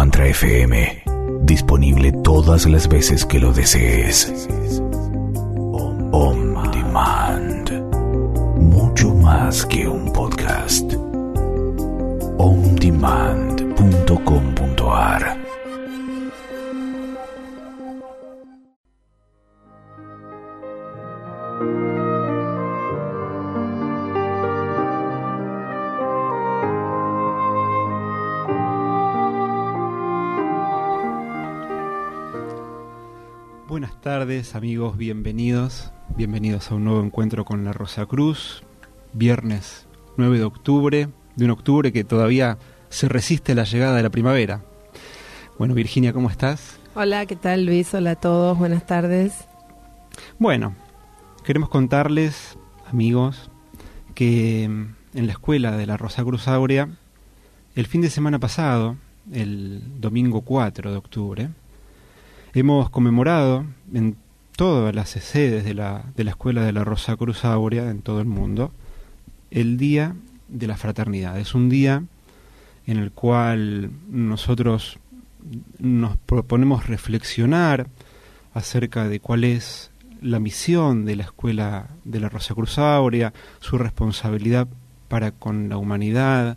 Mantra FM, disponible todas las veces que lo desees. On Demand, mucho más que un podcast. ondemand.com.ar. Buenas tardes, amigos, bienvenidos a un nuevo encuentro con la Rosacruz, viernes 9 de octubre, de un octubre que todavía se resiste a la llegada de la primavera. Bueno, Virginia, ¿cómo estás? Hola, ¿qué tal, Luis? Hola a todos, buenas tardes. Bueno, queremos contarles, amigos, que en la escuela de la Rosacruz Áurea, el fin de semana pasado, el domingo 4 de octubre, hemos conmemorado en todas las sedes de la escuela de la Rosacruz Áurea en todo el mundo el Día de la Fraternidad. Es un día en el cual nosotros nos proponemos reflexionar acerca de cuál es la misión de la escuela de la Rosacruz Áurea, su responsabilidad para con la humanidad,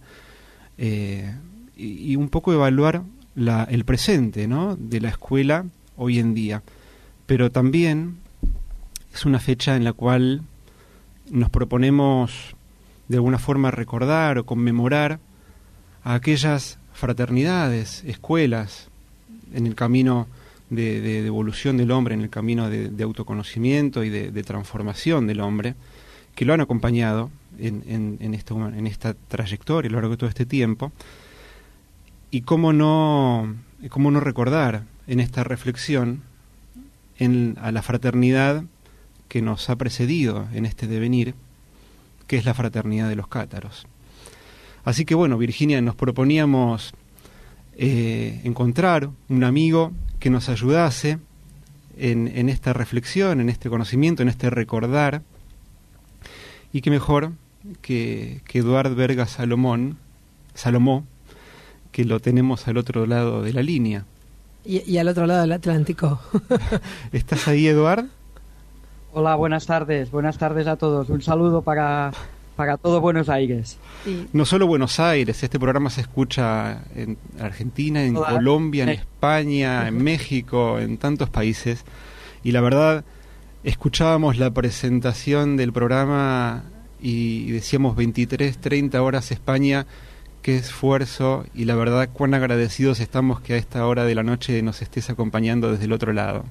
y un poco evaluar el presente, ¿no?, de la escuela hoy en día. Pero también es una fecha en la cual nos proponemos de alguna forma recordar o conmemorar a aquellas fraternidades, escuelas en el camino de evolución del hombre, en el camino de autoconocimiento y de transformación del hombre, que lo han acompañado en esta trayectoria a lo largo de todo este tiempo. Y cómo no recordar en esta reflexión a la fraternidad que nos ha precedido en este devenir, que es la fraternidad de los cátaros. Así que bueno, Virginia, nos proponíamos encontrar un amigo que nos ayudase en esta reflexión, en este conocimiento, en este recordar, y que mejor que Eduard Verga Salomó, que lo tenemos al otro lado de la línea. Y al otro lado del Atlántico. ¿Estás ahí, Eduard? Hola, buenas tardes a todos. Un saludo para todo Buenos Aires. Sí. No solo Buenos Aires, este programa se escucha en Argentina, en Colombia, en España, en México, en tantos países. Y la verdad, escuchábamos la presentación del programa y decíamos 23:30 horas España. Qué esfuerzo, y la verdad cuán agradecidos estamos que a esta hora de la noche nos estés acompañando desde el otro lado.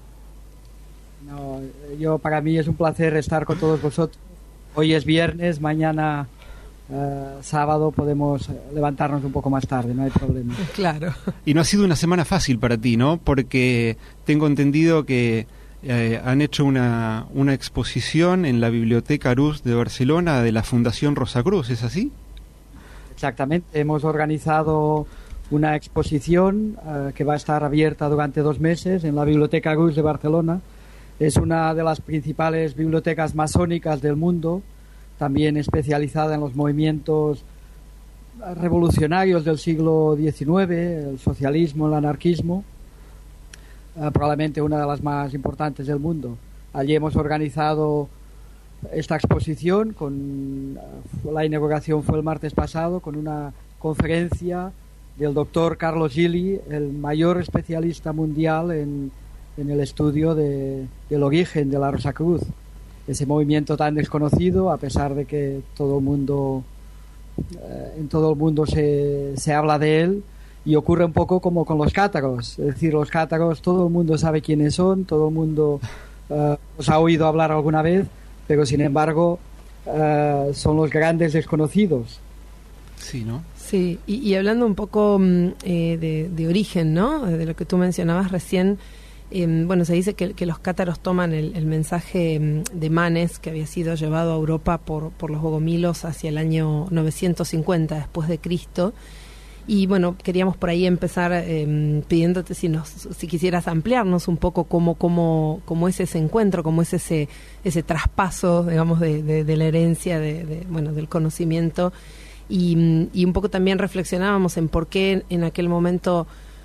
No, para mí es un placer estar con todos vosotros. Hoy es viernes, mañana sábado podemos levantarnos un poco más tarde, no hay problema. Claro. Y no ha sido una semana fácil para ti, ¿no? Porque tengo entendido que han hecho una exposición en la Biblioteca Arús de Barcelona de la Fundación Rosacruz, ¿es así? Exactamente, hemos organizado una exposición que va a estar abierta durante 2 meses en la Biblioteca Arús de Barcelona. Es una de las principales bibliotecas masónicas del mundo, también especializada en los movimientos revolucionarios del siglo XIX, el socialismo, el anarquismo, probablemente una de las más importantes del mundo. Allí hemos organizado esta exposición, la inauguración fue el martes pasado, con una conferencia del doctor Carlos Gili, el mayor especialista mundial en el estudio del origen de la Rosacruz, ese movimiento tan desconocido, a pesar de que todo el mundo en todo el mundo se habla de él, y ocurre un poco como con los cátaros. Es decir, los cátaros todo el mundo sabe quiénes son, todo el mundo los ha oído hablar alguna vez, pero sin embargo son los grandes desconocidos. Sí, ¿no? Sí, y hablando un poco de origen, ¿no?, de lo que tú mencionabas recién, bueno, se dice que los cátaros toman el mensaje de Manes, que había sido llevado a Europa por los bogomilos hacia el año 950 después de Cristo. Y bueno, queríamos por ahí empezar pidiéndote si quisieras ampliarnos un poco cómo es ese encuentro, cómo es ese traspaso, digamos, de la herencia, del conocimiento, y un poco también reflexionábamos en por qué en aquel momento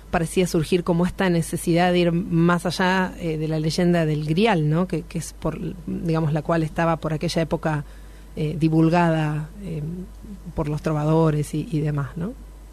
parecía surgir como esta necesidad de ir más allá de la leyenda del Grial, ¿no? Que es digamos, la cual estaba por aquella época divulgada por los trovadores y demás, ¿no?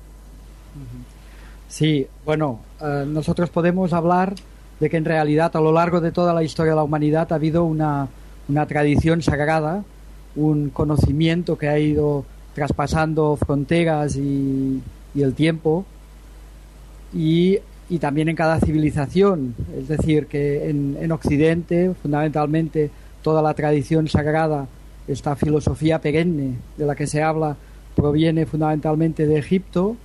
Sí, bueno, nosotros podemos hablar de que en realidad a lo largo de toda la historia de la humanidad ha habido una tradición sagrada, un conocimiento que ha ido traspasando fronteras y el tiempo, y también en cada civilización. Es decir, que en Occidente, fundamentalmente, toda la tradición sagrada, esta filosofía perenne de la que se habla, proviene fundamentalmente de Egipto,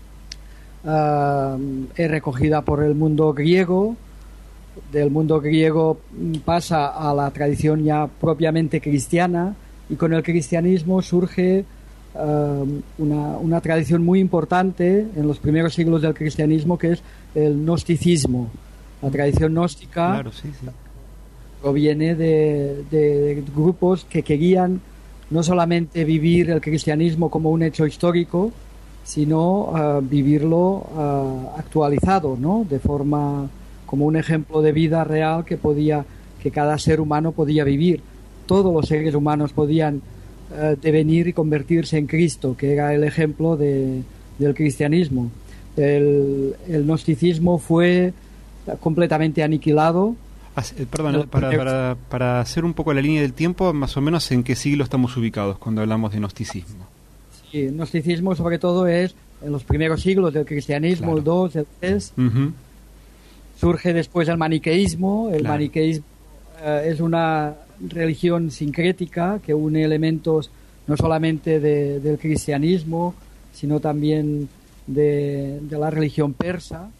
es recogida por el mundo griego. Del mundo griego pasa a la tradición ya propiamente cristiana, y con el cristianismo surge una tradición muy importante en los primeros siglos del cristianismo, que es el gnosticismo. La tradición gnóstica, claro, sí. Proviene de grupos que querían no solamente vivir el cristianismo como un hecho histórico, sino vivirlo actualizado, ¿no? De forma como un ejemplo de vida real que cada ser humano podía vivir. Todos los seres humanos podían devenir y convertirse en Cristo, que era el ejemplo del cristianismo. El gnosticismo fue completamente aniquilado. Perdón, para hacer un poco la línea del tiempo, más o menos en qué siglo estamos ubicados cuando hablamos de gnosticismo. Sí, el gnosticismo sobre todo es en los primeros siglos del cristianismo, claro. El 2, el 3. Uh-huh. Surge después el maniqueísmo. El maniqueísmo es una religión sincrética que une elementos no solamente del cristianismo, sino también de la religión persa,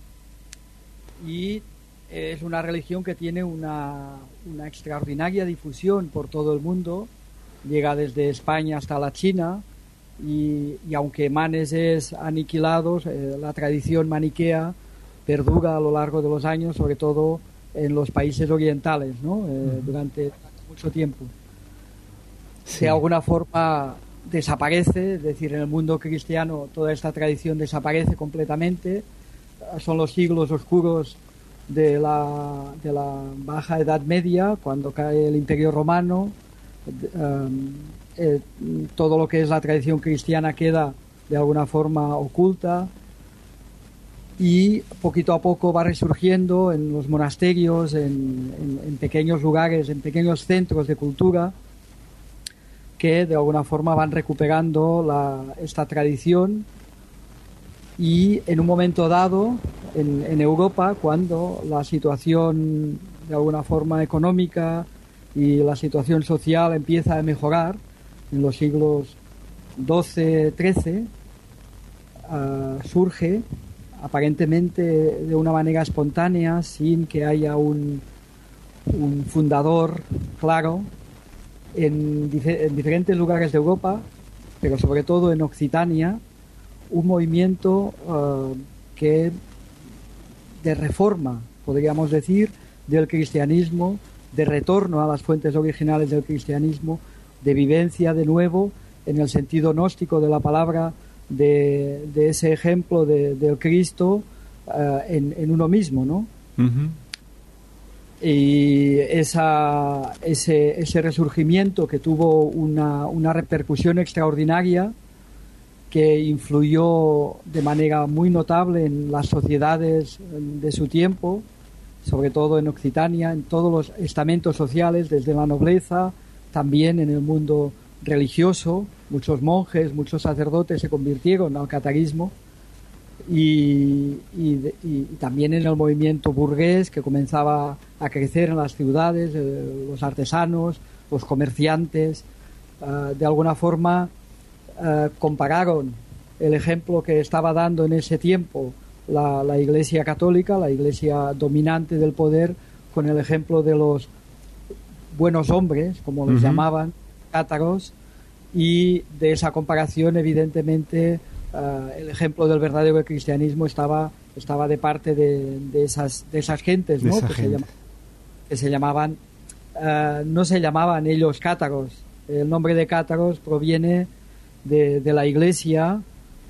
y es una religión que tiene una extraordinaria difusión por todo el mundo. Llega desde España hasta la China, y aunque Manes es aniquilado, la tradición maniquea perdura a lo largo de los años, sobre todo en los países orientales, ¿no? Durante mucho tiempo. Sí. De alguna forma desaparece, es decir, en el mundo cristiano toda esta tradición desaparece completamente. Son los siglos oscuros de la Baja Edad Media, cuando cae el Imperio Romano. Todo lo que es la tradición cristiana queda de alguna forma oculta, y poquito a poco va resurgiendo en los monasterios, en pequeños lugares, en pequeños centros de cultura, que de alguna forma van recuperando esta tradición. Y en un momento dado, en Europa, cuando la situación de alguna forma económica y la situación social empieza a mejorar, en los siglos XII, XIII, surge aparentemente de una manera espontánea, sin que haya un fundador claro, en diferentes lugares de Europa, pero sobre todo en Occitania, un movimiento de reforma, podríamos decir, del cristianismo, de retorno a las fuentes originales del cristianismo, de vivencia de nuevo en el sentido gnóstico de la palabra, de ese ejemplo del Cristo en uno mismo, ¿no? Uh-huh. Y ese resurgimiento, que tuvo una repercusión extraordinaria, que influyó de manera muy notable en las sociedades de su tiempo, sobre todo en Occitania, en todos los estamentos sociales, desde la nobleza, también en el mundo religioso. Muchos monjes, muchos sacerdotes se convirtieron al catarismo, y también en el movimiento burgués, que comenzaba a crecer en las ciudades, los artesanos, los comerciantes. De alguna forma compararon el ejemplo que estaba dando en ese tiempo la Iglesia católica, la Iglesia dominante del poder, con el ejemplo de los buenos hombres, como los llamaban, cátaros, y de esa comparación, evidentemente, el ejemplo del verdadero cristianismo estaba de parte de esas gentes, ¿no? Que se llamaban, no se llamaban ellos cátaros. El nombre de cátaros proviene de la Iglesia,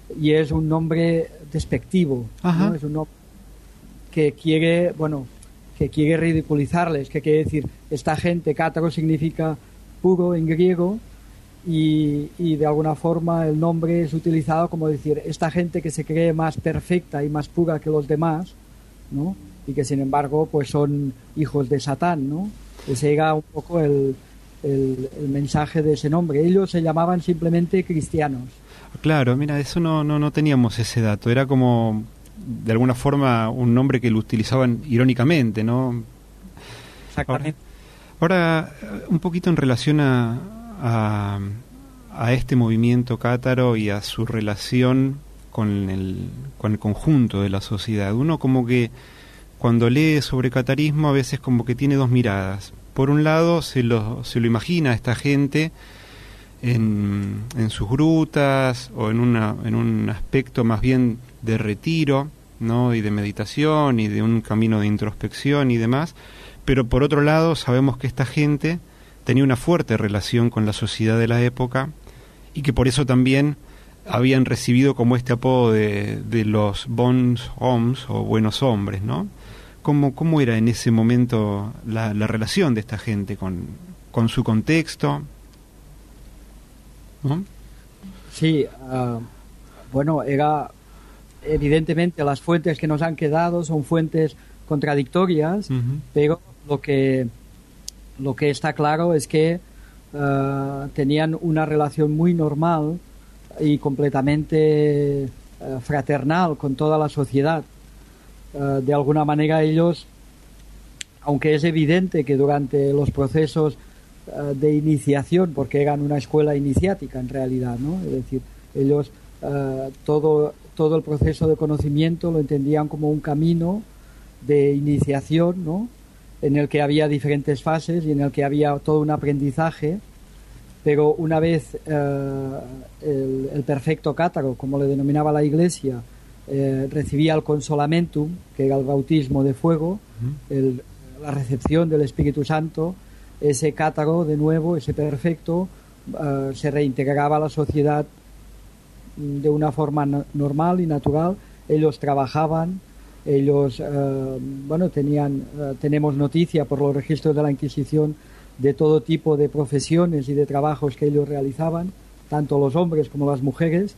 y es un nombre despectivo, ¿no? Es un nombre que quiere, que quiere ridiculizarles, que quiere decir, esta gente, cátaro significa puro en griego, y de alguna forma el nombre es utilizado como decir, esta gente que se cree más perfecta y más pura que los demás, ¿no? Y que sin embargo pues son hijos de Satán, ¿no? Ese era un poco el mensaje de ese nombre. Ellos se llamaban simplemente cristianos. Claro, mira, eso no teníamos ese dato. Era como, de alguna forma, un nombre que lo utilizaban irónicamente, ¿no? Exactamente. Ahora un poquito en relación a este movimiento cátaro y a su relación con el conjunto de la sociedad. Uno como que cuando lee sobre catarismo a veces como que tiene dos miradas. Por un lado se lo imagina a esta gente en sus grutas o en un aspecto más bien de retiro, ¿no? Y de meditación y de un camino de introspección y demás, pero por otro lado sabemos que esta gente tenía una fuerte relación con la sociedad de la época y que por eso también habían recibido como este apodo de los bons hommes o buenos hombres, ¿no? ¿Cómo era en ese momento la relación de esta gente con su contexto? ¿No? Sí, era evidentemente las fuentes que nos han quedado son fuentes contradictorias, pero lo que está claro es que tenían una relación muy normal y completamente fraternal con toda la sociedad. De alguna manera ellos, aunque es evidente que durante los procesos de iniciación, porque eran una escuela iniciática en realidad, ¿no? Es decir, ellos todo el proceso de conocimiento lo entendían como un camino de iniciación, ¿no? En el que había diferentes fases y en el que había todo un aprendizaje, pero una vez el perfecto cátaro, como le denominaba la Iglesia, recibía el consolamentum, que era el bautismo de fuego, la recepción del Espíritu Santo, ese cátaro de nuevo, ese perfecto, se reintegraba a la sociedad de una forma normal y natural. Ellos trabajaban, ellos tenemos noticia por los registros de la Inquisición de todo tipo de profesiones y de trabajos que ellos realizaban, tanto los hombres como las mujeres,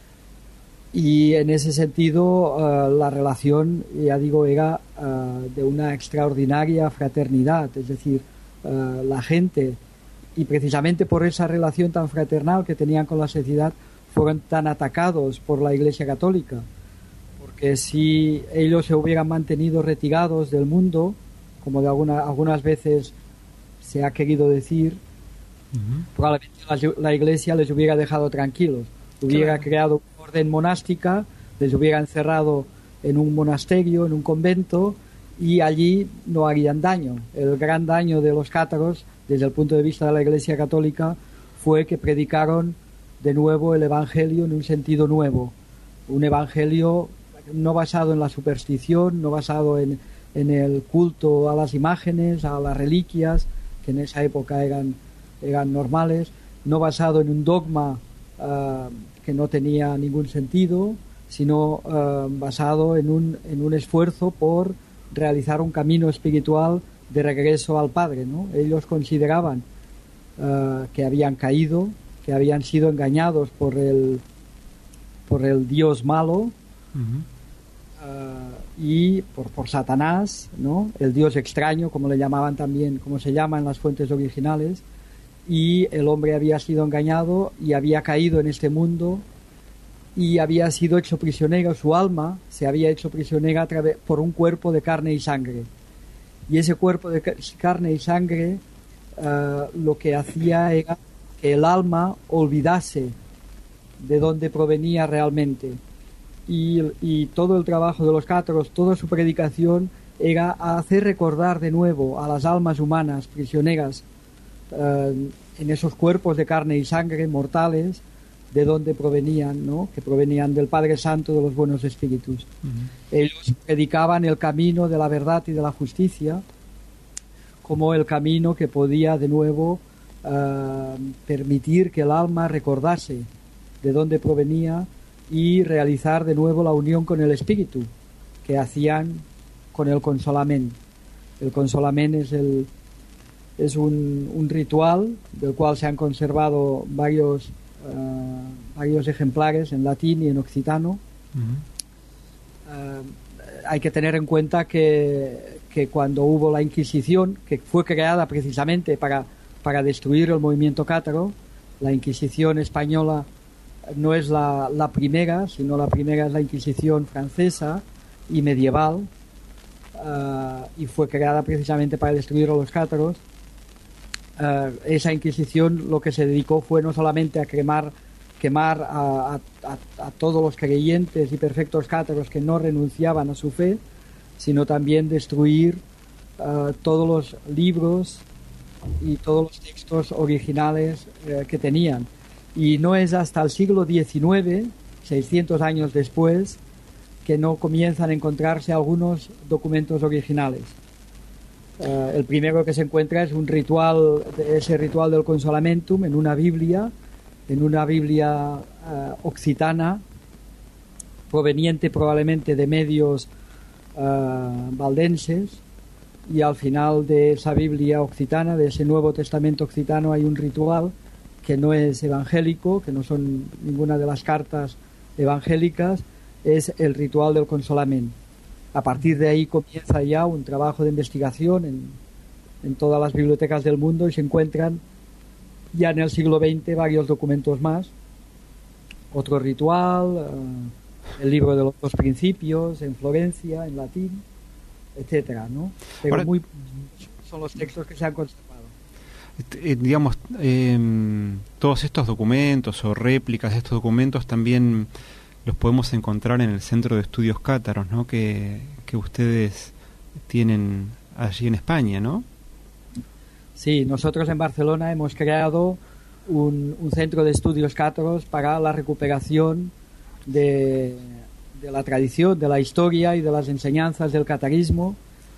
y en ese sentido la relación, ya digo, era de una extraordinaria fraternidad, es decir, la gente, y precisamente por esa relación tan fraternal que tenían con la sociedad, fueron tan atacados por la Iglesia Católica, porque si ellos se hubieran mantenido retirados del mundo, como de algunas veces se ha querido decir, probablemente la Iglesia les hubiera dejado tranquilos, hubiera creado una orden monástica, les hubiera encerrado en un monasterio, en un convento, y allí no harían daño. El gran daño de los cátaros, desde el punto de vista de la Iglesia Católica, fue que predicaron de nuevo el Evangelio en un sentido nuevo, un Evangelio no basado en la superstición, no basado en el culto a las imágenes, a las reliquias, que en esa época eran normales, no basado en un dogma que no tenía ningún sentido, sino basado en un esfuerzo por realizar un camino espiritual de regreso al Padre, ¿no? Ellos consideraban que habían caído, que habían sido engañados por el Dios malo, y por Satanás, ¿no? El Dios extraño, como le llamaban también, como se llama en las fuentes originales, y el hombre había sido engañado y había caído en este mundo y había sido hecho prisionero, su alma se había hecho prisionera por un cuerpo de carne y sangre, y ese cuerpo de carne y sangre lo que hacía era que el alma olvidase de dónde provenía realmente, y todo el trabajo de los cátaros, toda su predicación era hacer recordar de nuevo a las almas humanas prisioneras en esos cuerpos de carne y sangre mortales de dónde provenían, ¿no? Que provenían del Padre Santo, de los buenos espíritus. Ellos predicaban el camino de la verdad y de la justicia como el camino que podía de nuevo permitir que el alma recordase de dónde provenía y realizar de nuevo la unión con el espíritu que hacían con el consolament. El consolament es un ritual del cual se han conservado varios ejemplares en latín y en occitano. Hay que tener en cuenta que cuando hubo la Inquisición, que fue creada precisamente para destruir el movimiento cátaro, la Inquisición española no es la primera, sino la primera es la Inquisición francesa y medieval, y fue creada precisamente para destruir a los cátaros. Esa Inquisición lo que se dedicó fue no solamente a quemar a todos los creyentes y perfectos cátaros que no renunciaban a su fe, sino también destruir todos los libros y todos los textos originales que tenían. Y no es hasta el siglo XIX, 600 años después, que no comienzan a encontrarse algunos documentos originales. El primero que se encuentra es ese ritual del Consolamentum en una Biblia occitana, proveniente probablemente de medios valdenses, y al final de esa Biblia occitana, de ese Nuevo Testamento occitano, hay un ritual que no es evangélico, que no son ninguna de las cartas evangélicas, es el ritual del Consolament. A partir de ahí comienza ya un trabajo de investigación en todas las bibliotecas del mundo, y se encuentran ya en el siglo XX varios documentos más. Otro ritual, el libro de los dos principios en Florencia, en latín, etcétera, ¿no? Pero ahora, son los textos que se han conservado. Digamos, todos estos documentos o réplicas de estos documentos también los podemos encontrar en el Centro de Estudios Cátaros, ¿no? Que ustedes tienen allí en España, ¿no? Sí, nosotros en Barcelona hemos creado un centro de estudios cátaros para la recuperación de la tradición, de la historia y de las enseñanzas del catarismo.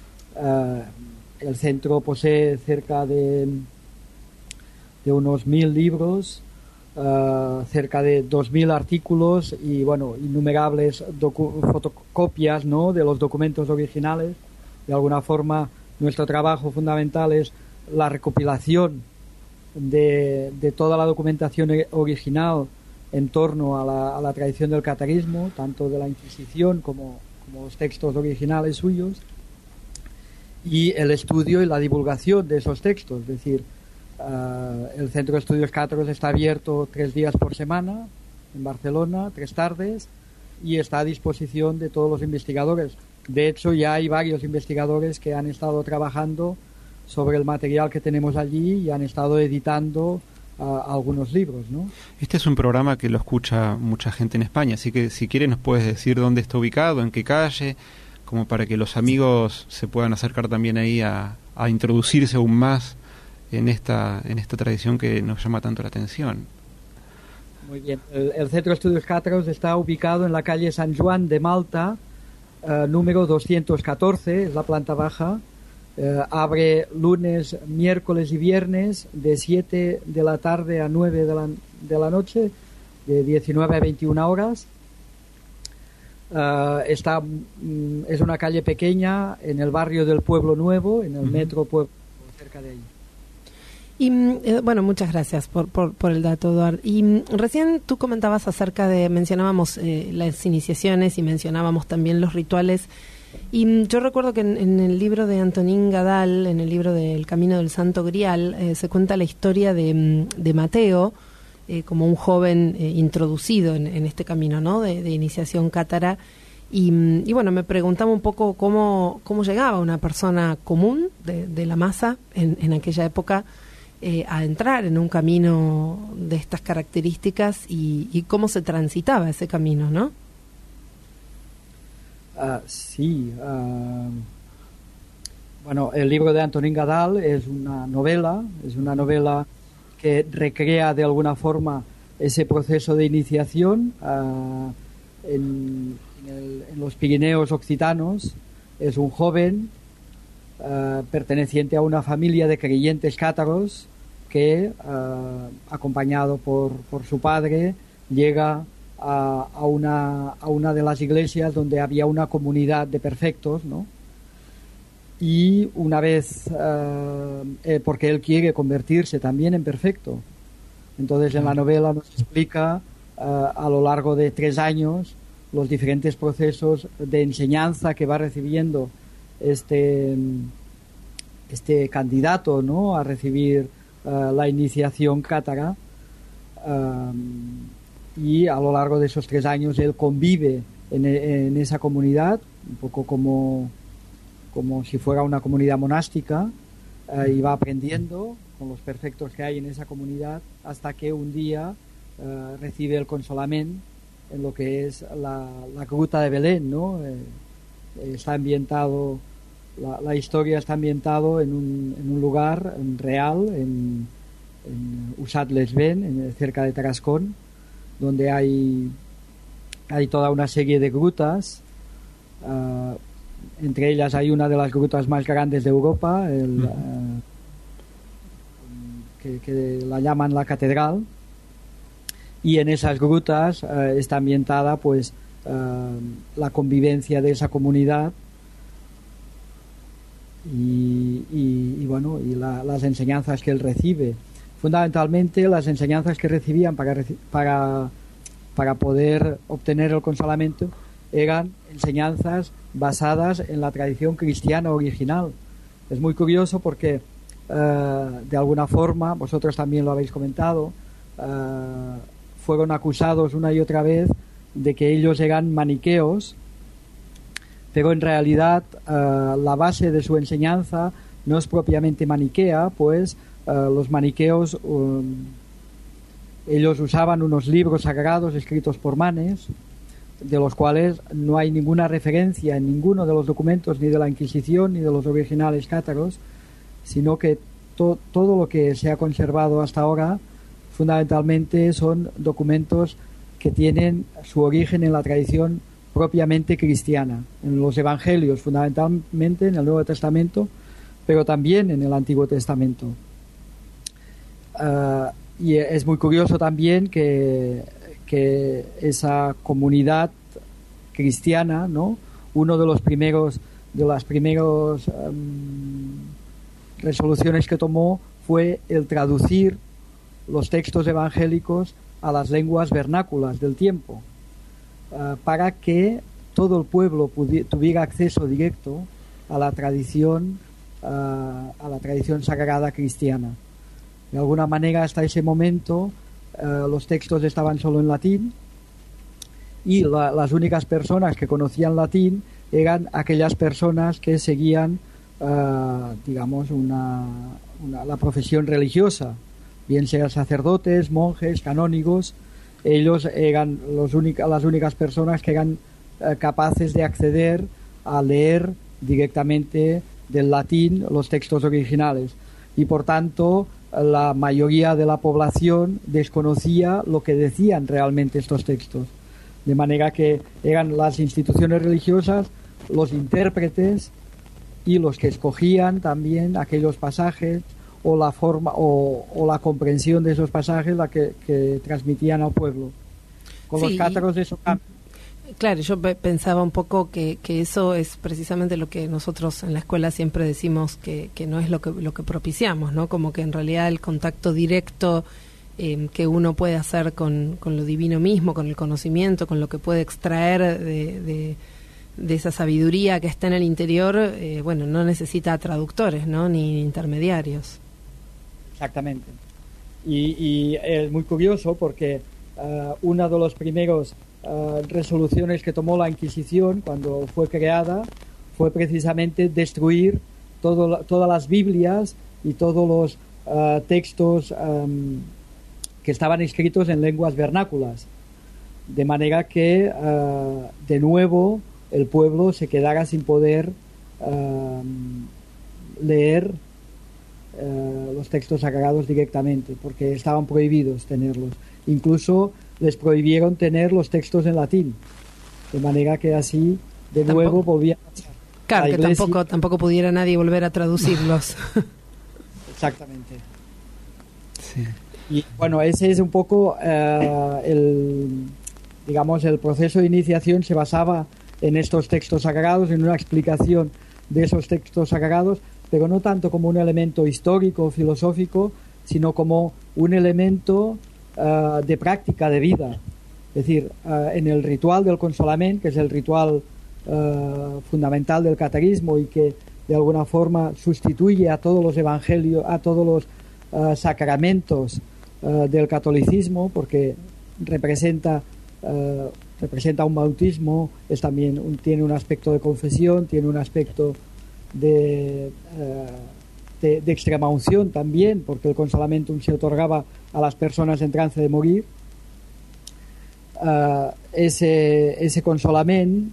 El centro posee cerca de unos 1000 libros, cerca de 2000 artículos y, bueno, innumerables fotocopias, ¿no?, de los documentos originales. De alguna forma, nuestro trabajo fundamental es la recopilación de toda la documentación original en torno a la tradición del catarismo, tanto de la Inquisición como los textos originales suyos, y el estudio y la divulgación de esos textos. Es decir, el Centro de Estudios Cátaros está abierto 3 días por semana en Barcelona, 3 tardes, y está a disposición de todos los investigadores. De hecho, ya hay varios investigadores que han estado trabajando sobre el material que tenemos allí y han estado editando algunos libros, ¿no? Este es un programa que lo escucha mucha gente en España, así que si quieres nos puedes decir dónde está ubicado, en qué calle, como para que los amigos se puedan acercar también ahí a introducirse aún más en esta tradición que nos llama tanto la atención. Muy bien. El Centro de Estudios Cátaros está ubicado en la calle San Juan de Malta, número 214, es la planta baja. Abre lunes, miércoles y viernes de 7 de la tarde a 9 de la noche, de 19 a 21 horas. Es una calle pequeña en el barrio del Pueblo Nuevo, en el metro Pueblo, cerca de ahí. Y bueno, muchas gracias por el dato, Eduard. Y recién tú comentabas mencionábamos las iniciaciones y mencionábamos también los rituales. Y yo recuerdo que en el libro de Antonín Gadal, en el libro del Camino del Santo Grial, se cuenta la historia de Mateo, como un joven introducido en este camino, ¿no?, de iniciación cátara. Y bueno, me preguntaba un poco cómo llegaba una persona común de la masa en aquella época a entrar en un camino de estas características y cómo se transitaba ese camino, ¿no? Sí. Bueno, el libro de Antonín Gadal es una novela que recrea de alguna forma ese proceso de iniciación en los Pirineos occitanos. Es un joven perteneciente a una familia de creyentes cátaros que, acompañado por su padre, llega a una de las iglesias donde había una comunidad de perfectos, ¿no? Y una vez, porque él quiere convertirse también en perfecto. Entonces en la novela nos explica a lo largo de 3 años los diferentes procesos de enseñanza que va recibiendo este candidato, ¿no?, a recibir la iniciación cátara, y a lo largo de esos 3 años él convive en esa comunidad, un poco como si fuera una comunidad monástica, y va aprendiendo con los perfectos que hay en esa comunidad hasta que un día recibe el consolament en lo que es la gruta de Belén, ¿no? Está ambientado, la historia está ambientado en un lugar real, en Usat-les-Bains, cerca de Tarascón, donde hay toda una serie de grutas. Entre ellas hay una de las grutas más grandes de Europa, que la llaman la Catedral, y en esas grutas está ambientada pues la convivencia de esa comunidad y bueno, y las enseñanzas que él recibe. Fundamentalmente las enseñanzas que recibían para poder obtener el consolament eran enseñanzas basadas en la tradición cristiana original. Es muy curioso porque de alguna forma, vosotros también lo habéis comentado, fueron acusados una y otra vez de que ellos eran maniqueos, pero en realidad la base de su enseñanza no es propiamente maniquea, pues los maniqueos ellos usaban unos libros sagrados escritos por Manes, de los cuales no hay ninguna referencia en ninguno de los documentos ni de la Inquisición ni de los originales cátaros, sino que todo lo que se ha conservado hasta ahora fundamentalmente son documentos que tienen su origen en la tradición propiamente cristiana, en los evangelios fundamentalmente, en el Nuevo Testamento, pero también en el Antiguo Testamento. Y es muy curioso también que esa comunidad cristiana, ¿no?, uno de las primeros resoluciones que tomó fue el traducir los textos evangélicos a las lenguas vernáculas del tiempo, para que todo el pueblo tuviera acceso directo a la tradición sagrada cristiana. De alguna manera, hasta ese momento los textos estaban solo en latín y las únicas personas que conocían latín eran aquellas personas que seguían digamos la profesión religiosa, bien sean sacerdotes, monjes, canónigos. Ellos eran las únicas personas que eran capaces de acceder a leer directamente del latín los textos originales, y por tanto la mayoría de la población desconocía lo que decían realmente estos textos, de manera que eran las instituciones religiosas, los intérpretes y los que escogían también aquellos pasajes o la forma o la comprensión de esos pasajes la que transmitían al pueblo. Con los cátaros eso cambia. Claro, yo pensaba un poco que eso es precisamente lo que nosotros en la escuela siempre decimos que no es lo que propiciamos, ¿no? Como que en realidad el contacto directo que uno puede hacer con lo divino mismo, con el conocimiento, con lo que puede extraer de esa sabiduría que está en el interior, bueno, no necesita traductores, ¿no?, ni intermediarios. Exactamente. Y es muy curioso porque una de los primeros resoluciones que tomó la Inquisición cuando fue creada fue precisamente destruir todas las Biblias y todos los textos que estaban escritos en lenguas vernáculas, de manera que de nuevo el pueblo se quedara sin poder leer los textos sagrados directamente, porque estaban prohibidos tenerlos. Incluso les prohibieron tener los textos en latín, de manera que así de nuevo volvía a pasar. Claro, que tampoco pudiera nadie volver a traducirlos. Exactamente. Sí. Y bueno, ese es un poco digamos, el proceso de iniciación se basaba en estos textos sagrados, en una explicación de esos textos sagrados, pero no tanto como un elemento histórico o filosófico, sino como un elemento de práctica de vida. Es decir, en el ritual del consolament, que es el ritual fundamental del catecismo y que de alguna forma sustituye a todos los evangelios, a todos los sacramentos del catolicismo, porque representa un bautismo, es también tiene un aspecto de confesión, tiene un aspecto de extrema unción también, porque el consolamentum se otorgaba a las personas en trance de morir. Ese consolament,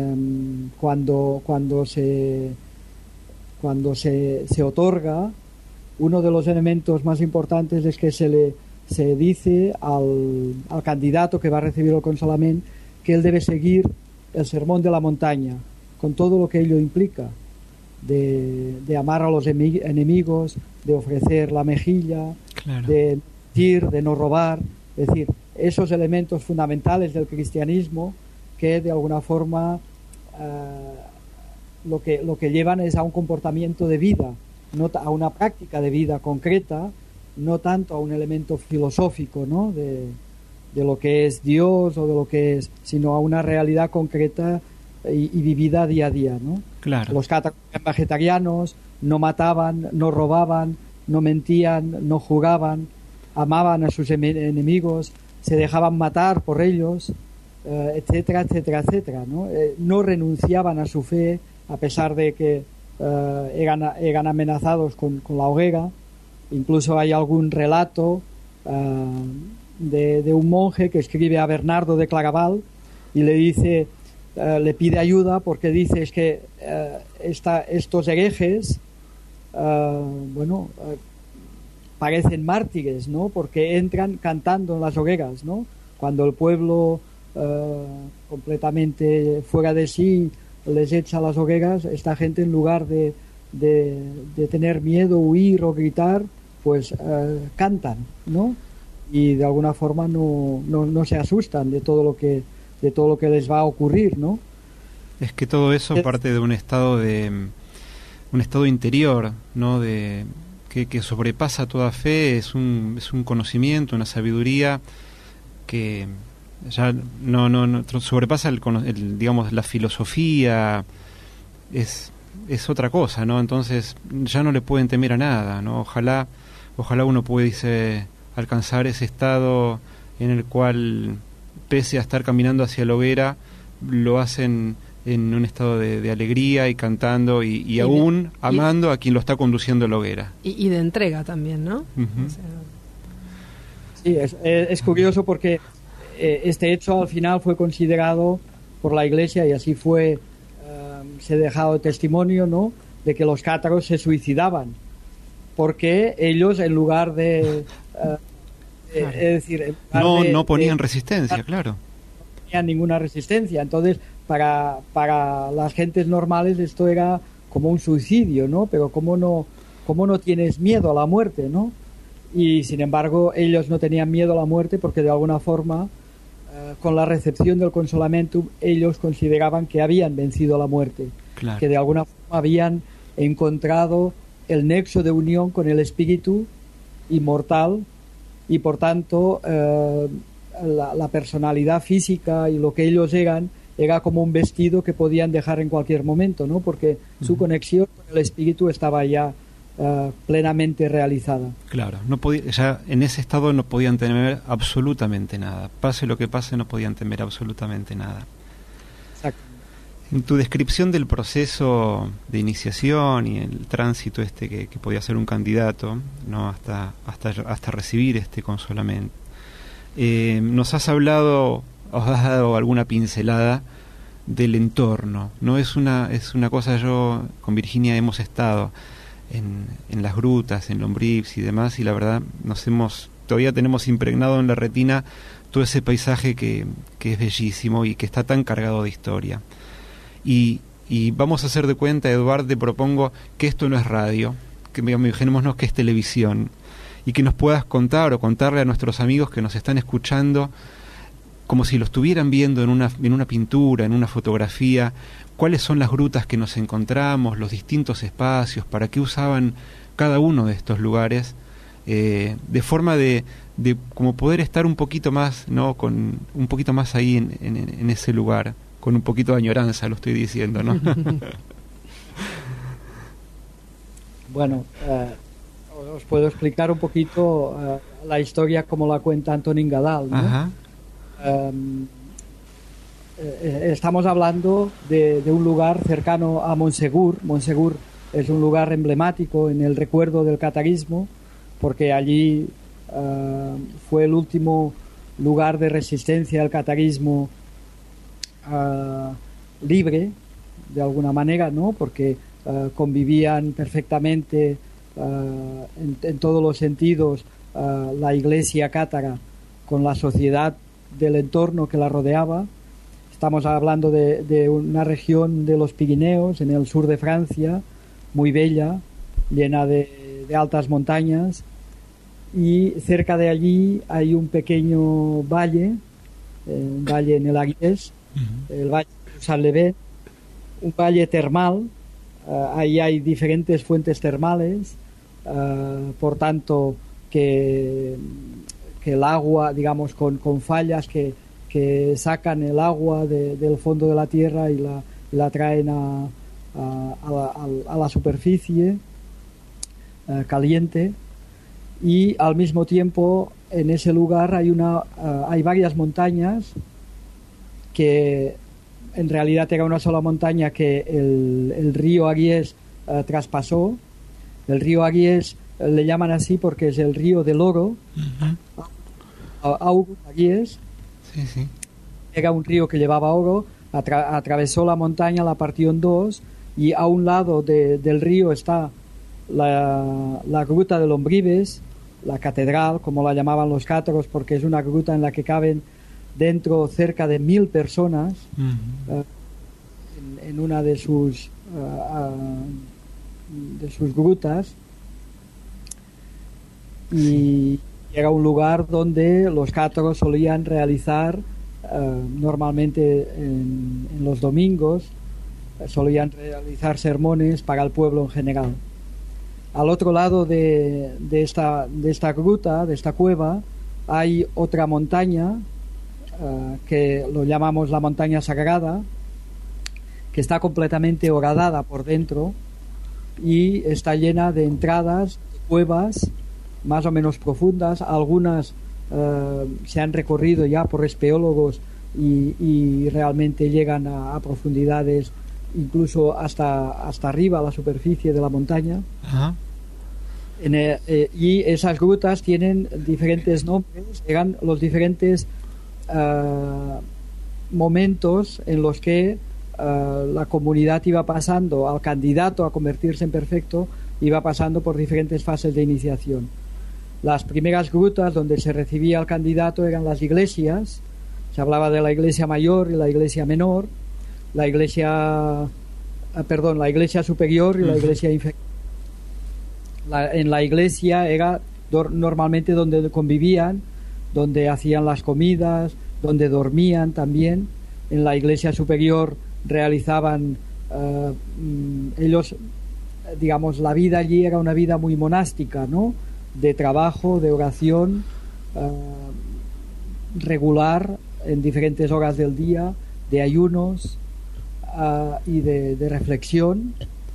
cuando se otorga, uno de los elementos más importantes es que se dice al candidato que va a recibir el consolament que él debe seguir el sermón de la montaña, con todo lo que ello implica, de amar a los enemigos, de ofrecer la mejilla, claro, de mentir, de no robar, es decir, esos elementos fundamentales del cristianismo que de alguna forma lo que llevan es a un comportamiento de vida, no a una práctica de vida concreta, no tanto a un elemento filosófico, ¿no?, de lo que es Dios o de lo que es, sino a una realidad concreta y vivida día a día, ¿no? Claro. Los cátaros eran vegetarianos, no mataban, no robaban, no mentían, no jugaban, amaban a sus enemigos, se dejaban matar por ellos, etcétera, etcétera, etcétera, ¿no? No renunciaban a su fe a pesar de que eran amenazados con la hoguera. Incluso hay algún relato de un monje que escribe a Bernardo de Claraval y le dice, le pide ayuda porque dice es que estos herejes parecen mártires, ¿no?, porque entran cantando en las hogueras, ¿no? Cuando el pueblo completamente fuera de sí les echa a las hogueras, esta gente, en lugar de tener miedo, huir o gritar, pues cantan, ¿no? Y de alguna forma no se asustan de todo lo que les va a ocurrir, ¿no? Es que todo eso parte de un estado interior, ¿no?, de que sobrepasa toda fe, es un conocimiento, una sabiduría que ya no sobrepasa digamos, la filosofía, es otra cosa, ¿no? Entonces ya no le pueden temer a nada, ¿no? Ojalá uno pudiese alcanzar ese estado en el cual, pese a estar caminando hacia la hoguera, lo hacen en un estado de alegría y cantando y aún amando a quien lo está conduciendo a la hoguera. Y de entrega también, ¿no? Uh-huh. O sea... Sí, es curioso porque este hecho al final fue considerado por la Iglesia, y así fue, se ha dejado testimonio, ¿no?, de que los cátaros se suicidaban porque ellos, en lugar de claro, es decir, no ponían resistencia, claro, no ponían ninguna resistencia. Entonces para las gentes normales esto era como un suicidio, ¿no? Pero cómo no tienes miedo a la muerte, ¿no? Y sin embargo ellos no tenían miedo a la muerte porque de alguna forma con la recepción del consolamentum ellos consideraban que habían vencido a la muerte, claro, que de alguna forma habían encontrado el nexo de unión con el espíritu inmortal y por tanto la personalidad física y lo que ellos eran era como un vestido que podían dejar en cualquier momento, ¿no? Porque su conexión con el espíritu estaba ya plenamente realizada. Claro, ya en ese estado no podían temer absolutamente nada. Pase lo que pase, no podían temer absolutamente nada. Exacto. En tu descripción del proceso de iniciación y el tránsito que podía ser un candidato, ¿no?, hasta recibir este consolament, nos has dado alguna pincelada del entorno, ¿no? Es una cosa, yo con Virginia hemos estado en las grutas, en Lombrips y demás, y la verdad todavía tenemos impregnado en la retina todo ese paisaje que es bellísimo y que está tan cargado de historia. Y vamos a hacer de cuenta, Eduard, te propongo que esto no es radio, que imaginémonos que es televisión, y que nos puedas contar o contarle a nuestros amigos que nos están escuchando como si lo estuvieran viendo en una pintura, en una fotografía, cuáles son las grutas que nos encontramos, los distintos espacios, para qué usaban cada uno de estos lugares, de forma de como poder estar un poquito más, ¿no? Con un poquito más ahí en ese lugar, con un poquito de añoranza lo estoy diciendo, ¿no? Bueno, os puedo explicar un poquito la historia como la cuenta Antonín Gadal, ¿no? Ajá. Estamos hablando de un lugar cercano a Montsegur. Montsegur es un lugar emblemático en el recuerdo del catarismo, porque allí fue el último lugar de resistencia al catarismo libre, de alguna manera, ¿no? Porque convivían perfectamente en todos los sentidos la iglesia cátara con la sociedad del entorno que la rodeaba. Estamos hablando de una región de los Pirineos, en el sur de Francia, muy bella, llena de altas montañas, y cerca de allí hay un pequeño valle, un valle en el Ariès, el valle de Saint-Lévent, un valle termal. Ahí hay diferentes fuentes termales, por tanto que el agua, digamos, con fallas que sacan el agua del fondo de la tierra y la traen a la superficie caliente, y al mismo tiempo en ese lugar hay varias montañas que en realidad era una sola montaña que el río Ariès traspasó. El río Ariès le llaman así porque es el río del oro. Ariès, Sí. era un río que llevaba oro, atravesó la montaña, la partió en dos, y a un lado del río está la gruta de Lombrives, la catedral, como la llamaban los cátaros, porque es una gruta en la que caben dentro cerca de 1000 personas en una de sus grutas, y era un lugar donde los cátaros solían realizar normalmente en los domingos, solían realizar sermones para el pueblo en general. Al otro lado de esta gruta, de esta cueva, hay otra montaña que lo llamamos la montaña sagrada, que está completamente horadada por dentro y está llena de entradas, de cuevas más o menos profundas. Algunas se han recorrido ya por espeólogos y realmente llegan a profundidades incluso hasta arriba, a la superficie de la montaña. Ajá. Y esas grutas tienen diferentes nombres, eran los diferentes momentos en los que la comunidad iba pasando, al candidato a convertirse en perfecto, iba pasando por diferentes fases de iniciación. Las primeras grutas donde se recibía al candidato eran las iglesias. Se hablaba de la iglesia mayor y la iglesia menor, la iglesia superior y la iglesia inferior. En la iglesia era normalmente donde convivían, donde hacían las comidas, donde dormían también. En la iglesia superior realizaban ellos, digamos, la vida allí era una vida muy monástica, ¿no? De trabajo, de oración regular en diferentes horas del día, de ayunos y de reflexión,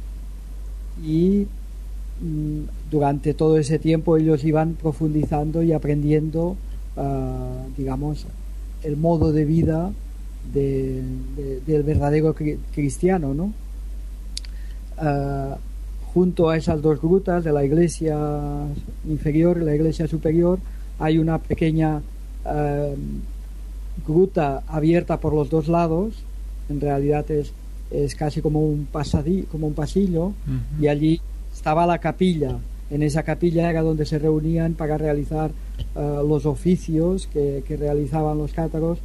y durante todo ese tiempo ellos iban profundizando y aprendiendo digamos, el modo de vida del verdadero cristiano, ¿no? Junto a esas dos grutas de la iglesia inferior y la iglesia superior hay una pequeña gruta abierta por los dos lados. En realidad es casi como un pasillo, y allí estaba la capilla. En esa capilla era donde se reunían para realizar los oficios que realizaban los cátaros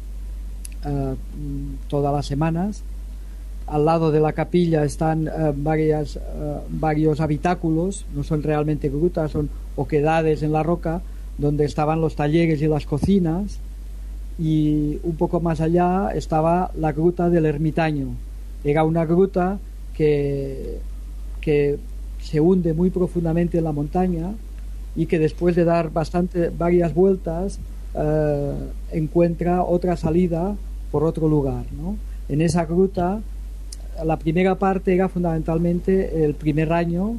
todas las semanas. Al lado de la capilla están varios habitáculos, no son realmente grutas, son oquedades en la roca, donde estaban los talleres y las cocinas. y un poco más allá estaba la gruta del Ermitaño. Era una gruta que se hunde muy profundamente en la montaña y que después de dar varias vueltas encuentra otra salida por otro lugar, ¿no? En esa gruta, la primera parte era fundamentalmente el primer año,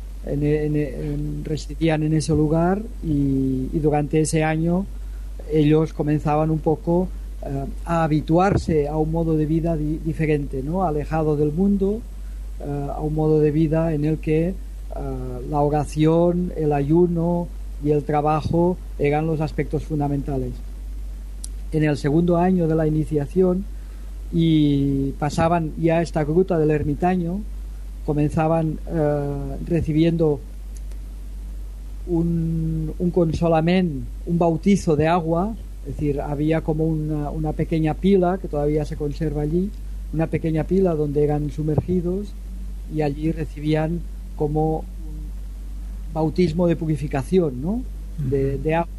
residían en ese lugar y durante ese año ellos comenzaban un poco a habituarse a un modo de vida diferente, ¿no? Alejado del mundo, a un modo de vida en el que la oración, el ayuno y el trabajo eran los aspectos fundamentales. En el segundo año de la iniciación y pasaban ya a esta gruta del Ermitaño, comenzaban recibiendo un consolament, un bautizo de agua, es decir, había como una pequeña pila que todavía se conserva allí, una pequeña pila donde eran sumergidos y allí recibían como un bautismo de purificación, ¿no? de agua.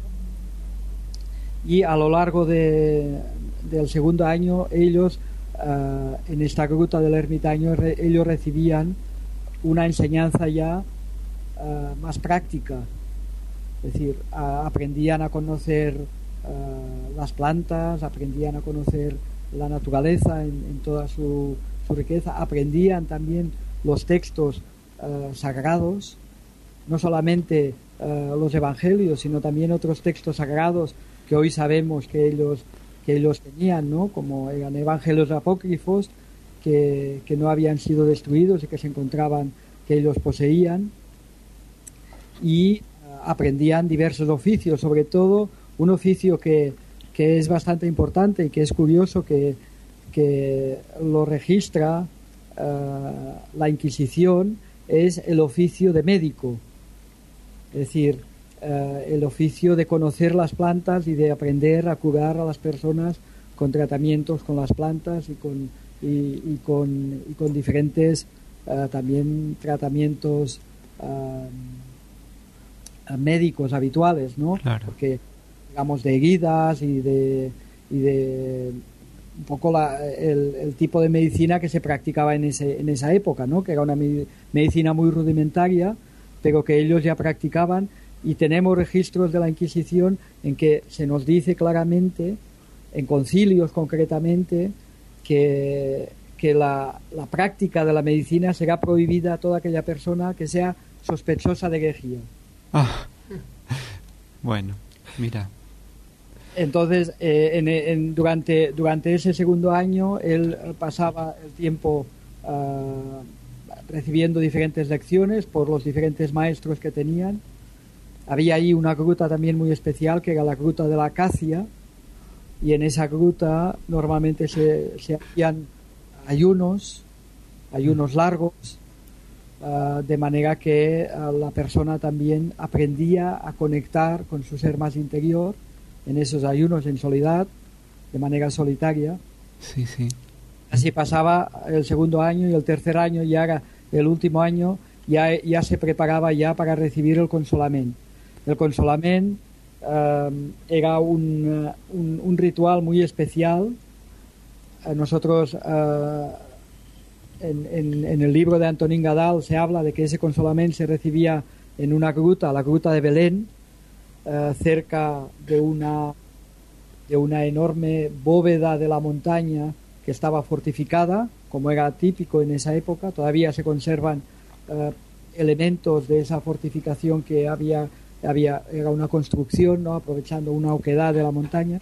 Y a lo largo del segundo año ellos en esta gruta del Ermitaño ellos recibían una enseñanza ya más práctica, es decir, aprendían a conocer las plantas, aprendían a conocer la naturaleza en toda su riqueza, aprendían también los textos sagrados, no solamente los evangelios, sino también otros textos sagrados que hoy sabemos que ellos tenían, ¿no? Como eran evangelios apócrifos que no habían sido destruidos y que se encontraban, que ellos poseían, y aprendían diversos oficios, sobre todo un oficio que es bastante importante y que es curioso que lo registra la Inquisición, es el oficio de médico, es decir, el oficio de conocer las plantas y de aprender a curar a las personas con tratamientos con las plantas y con diferentes también tratamientos médicos habituales, ¿no? Claro. Porque, digamos, de heridas y de un poco el tipo de medicina que se practicaba en esa época, ¿no? Que era una medicina muy rudimentaria, pero que ellos ya practicaban, y tenemos registros de la Inquisición en que se nos dice claramente, en concilios concretamente, que la práctica de la medicina será prohibida a toda aquella persona que sea sospechosa de herejía. Ah, bueno, mira. Entonces, durante ese segundo año, él pasaba el tiempo recibiendo diferentes lecciones por los diferentes maestros que tenían. Había ahí una gruta también muy especial, que era la gruta de la Acacia, y en esa gruta normalmente se hacían ayunos largos, de manera que la persona también aprendía a conectar con su ser más interior en esos ayunos en soledad, de manera solitaria. Sí, sí. Así pasaba el segundo año, y el tercer año, ya era el último año, ya se preparaba ya para recibir el consolament. El consolament era un ritual muy especial. Nosotros en el libro de Antonín Gadal se habla de que ese consolament se recibía en una gruta, la gruta de Belén, cerca de una enorme bóveda de la montaña que estaba fortificada, como era típico en esa época. Todavía se conservan elementos de esa fortificación que era una construcción, ¿no? Aprovechando una oquedad de la montaña,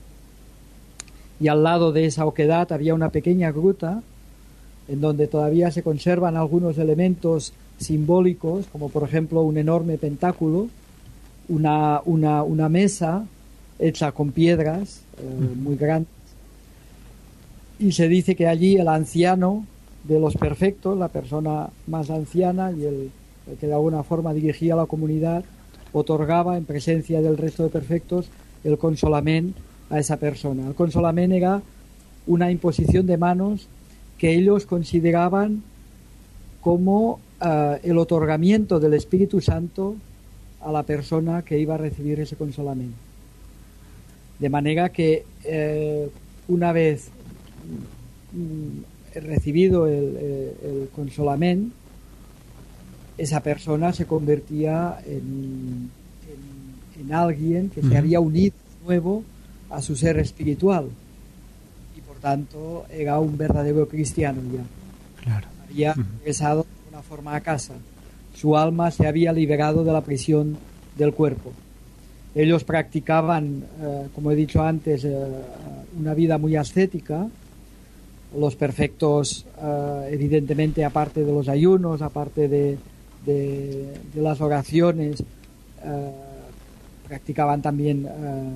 y al lado de esa oquedad había una pequeña gruta en donde todavía se conservan algunos elementos simbólicos, como por ejemplo un enorme pentáculo, una mesa hecha con piedras muy grandes, y se dice que allí el anciano de los perfectos, la persona más anciana y el que de alguna forma dirigía la comunidad, otorgaba en presencia del resto de perfectos el consolament a esa persona. El consolament era una imposición de manos que ellos consideraban como el otorgamiento del Espíritu Santo a la persona que iba a recibir ese consolament. De manera que una vez recibido el consolament, esa persona se convertía en alguien que se había unido de nuevo a su ser espiritual y por tanto era un verdadero cristiano ya. Claro. Había regresado de una forma a casa. Su alma se había liberado de la prisión del cuerpo. Ellos practicaban, como he dicho antes, una vida muy ascética. Los perfectos, evidentemente, aparte de los ayunos, aparte de las oraciones, practicaban también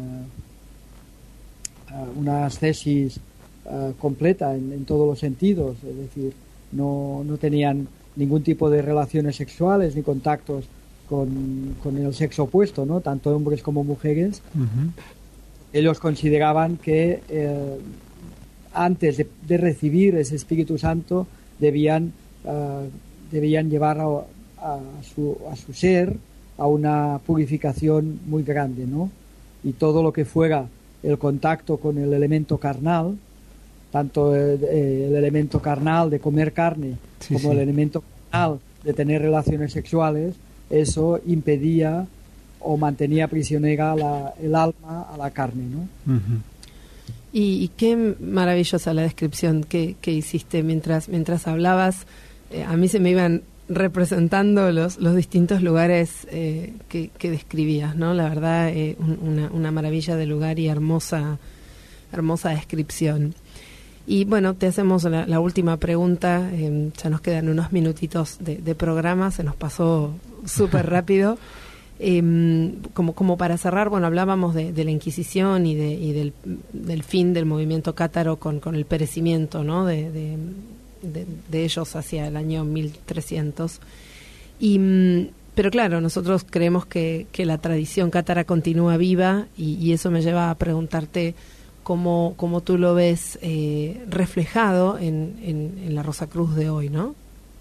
una ascesis completa en todos los sentidos, es decir, no tenían ningún tipo de relaciones sexuales ni contactos con el sexo opuesto, ¿no? Tanto hombres como mujeres. Ellos consideraban que antes de recibir ese Espíritu Santo debían llevar a su ser a una purificación muy grande, ¿no? Y todo lo que fuera el contacto con el elemento carnal, tanto el elemento carnal de comer carne como el elemento carnal de tener relaciones sexuales, eso impedía o mantenía prisionera el alma a la carne, ¿no? Y qué maravillosa la descripción que hiciste mientras hablabas. A mí se me iban representando los distintos lugares que describías, ¿no? La verdad, una maravilla de lugar y hermosa descripción. Y bueno, te hacemos la última pregunta. Ya nos quedan unos minutitos de programa, se nos pasó súper rápido. Como para cerrar, bueno, hablábamos de la Inquisición y del fin del movimiento cátaro con el perecimiento, ¿no? de ellos hacia el año 1300. Pero claro, nosotros creemos que la tradición cátara continúa viva y eso me lleva a preguntarte cómo tú lo ves reflejado en la Rosacruz de hoy, ¿no?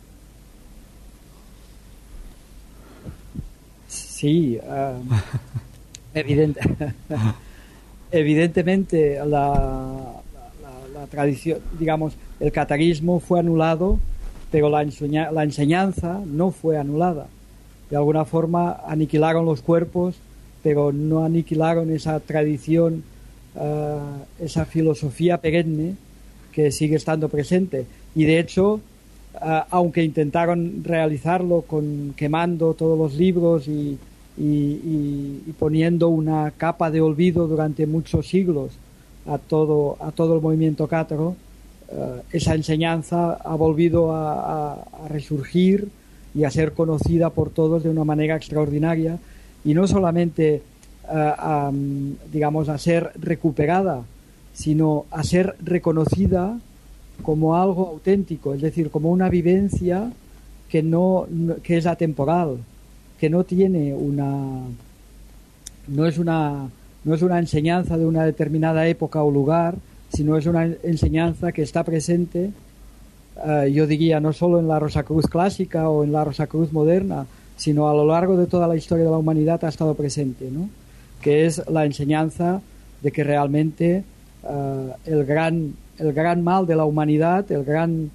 Sí, evidentemente la tradición, digamos, el catarismo fue anulado, pero la enseñanza no fue anulada. De alguna forma aniquilaron los cuerpos, pero no aniquilaron esa tradición, esa filosofía perenne que sigue estando presente. Y de hecho, aunque intentaron realizarlo quemando todos los libros y poniendo una capa de olvido durante muchos siglos a todo el movimiento cátaro, esa enseñanza ha volvido a resurgir y a ser conocida por todos de una manera extraordinaria, y no solamente digamos, a ser recuperada, sino a ser reconocida como algo auténtico, es decir, como una vivencia que es atemporal, que no tiene no es una enseñanza de una determinada época o lugar, sino es una enseñanza que está presente, yo diría, no solo en la Rosacruz clásica o en la Rosacruz moderna, sino a lo largo de toda la historia de la humanidad ha estado presente, ¿no? Que es la enseñanza de que realmente el gran mal de la humanidad, el gran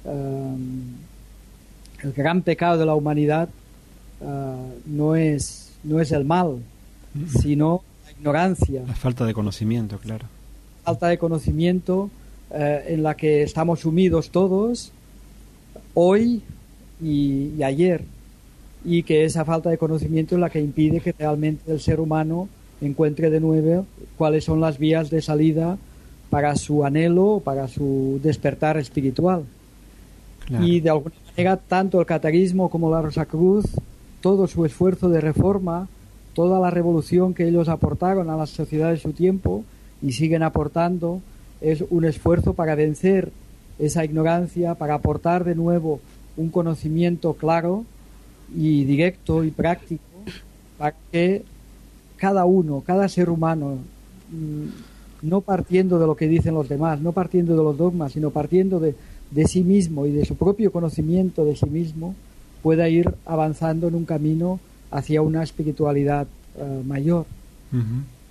pecado de la humanidad no es el mal, sino la ignorancia. La falta de conocimiento, claro. Falta de conocimiento en la que estamos sumidos todos hoy y ayer, y que esa falta de conocimiento es la que impide que realmente el ser humano encuentre de nuevo cuáles son las vías de salida para su anhelo, para su despertar espiritual. Claro. Y de alguna manera tanto el catarismo como la Rosacruz, todo su esfuerzo de reforma, toda la revolución que ellos aportaron a las sociedades de su tiempo y siguen aportando, es un esfuerzo para vencer esa ignorancia, para aportar de nuevo un conocimiento claro y directo y práctico, para que cada ser humano, no partiendo de lo que dicen los demás, no partiendo de los dogmas, sino partiendo de sí mismo y de su propio conocimiento de sí mismo, pueda ir avanzando en un camino hacia una espiritualidad mayor.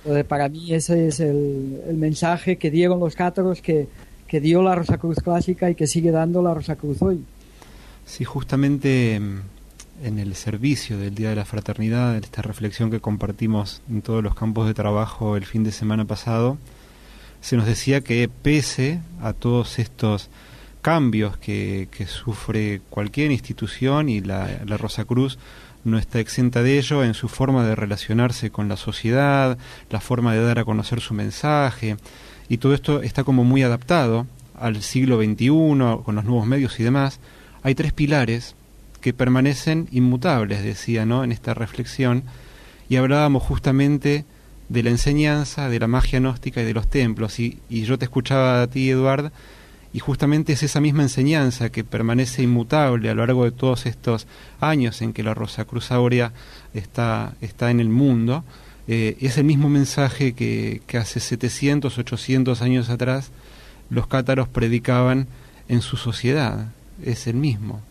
Entonces, para mí ese es el mensaje que dieron los cátaros, que dio la Rosacruz clásica y que sigue dando la Rosacruz hoy. Sí, justamente en el servicio del Día de la Fraternidad, en esta reflexión que compartimos en todos los campos de trabajo el fin de semana pasado, se nos decía que pese a todos estos cambios que sufre cualquier institución, y la Rosacruz no está exenta de ello en su forma de relacionarse con la sociedad, la forma de dar a conocer su mensaje, y todo esto está como muy adaptado al siglo XXI, con los nuevos medios y demás. Hay 3 pilares que permanecen inmutables, decía, ¿no?, en esta reflexión, y hablábamos justamente de la enseñanza, de la magia gnóstica y de los templos, y yo te escuchaba a ti, Eduard, y justamente es esa misma enseñanza que permanece inmutable a lo largo de todos estos años en que la Rosacruz Áurea está en el mundo. Es el mismo mensaje que hace 700, 800 años atrás los cátaros predicaban en su sociedad. Es el mismo.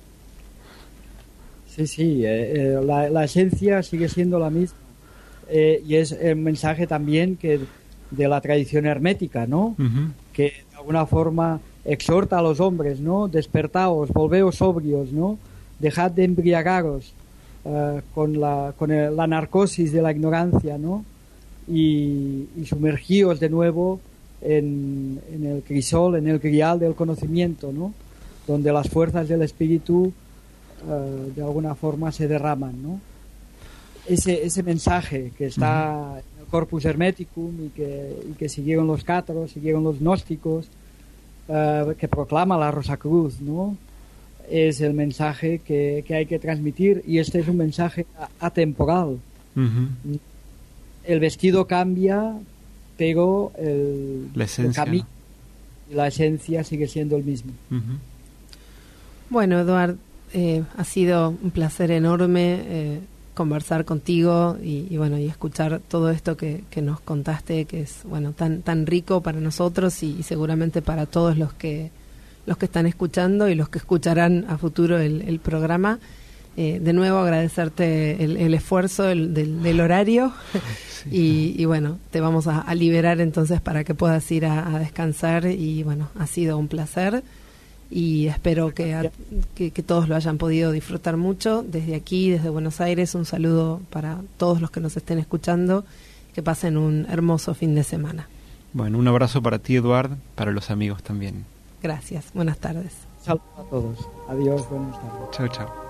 Sí, la esencia sigue siendo la misma. Y es el mensaje también que de la tradición hermética, ¿no? Uh-huh. Que de alguna forma exhorta a los hombres, ¿no? Despertaos, volveos sobrios, ¿no? Dejad de embriagaros con la narcosis de la ignorancia, ¿no? Y sumergíos de nuevo en el crisol, en el grial del conocimiento, ¿no? Donde las fuerzas del espíritu de alguna forma se derraman, ¿no? Ese mensaje que está en el Corpus Hermeticum y que siguieron los cátaros, siguieron los gnósticos, que proclama la Rosacruz, ¿no? Es el mensaje que hay que transmitir, y este es un mensaje atemporal. Uh-huh. El vestido cambia, pero el camino y la esencia sigue siendo el mismo. Uh-huh. Bueno, Eduard, ha sido un placer enorme conversar contigo y escuchar todo esto que nos contaste, que es tan rico para nosotros y seguramente para todos los que están escuchando y los que escucharán a futuro el programa. De nuevo agradecerte el esfuerzo del horario. Sí. y te vamos a liberar entonces para que puedas ir a descansar, y ha sido un placer. Y espero que todos lo hayan podido disfrutar mucho. Desde aquí, desde Buenos Aires, un saludo para todos los que nos estén escuchando. Que pasen un hermoso fin de semana. Bueno, un abrazo para ti, Eduard, para los amigos también. Gracias, buenas tardes. Saludos a todos. Adiós, buenas tardes. Chao, chao.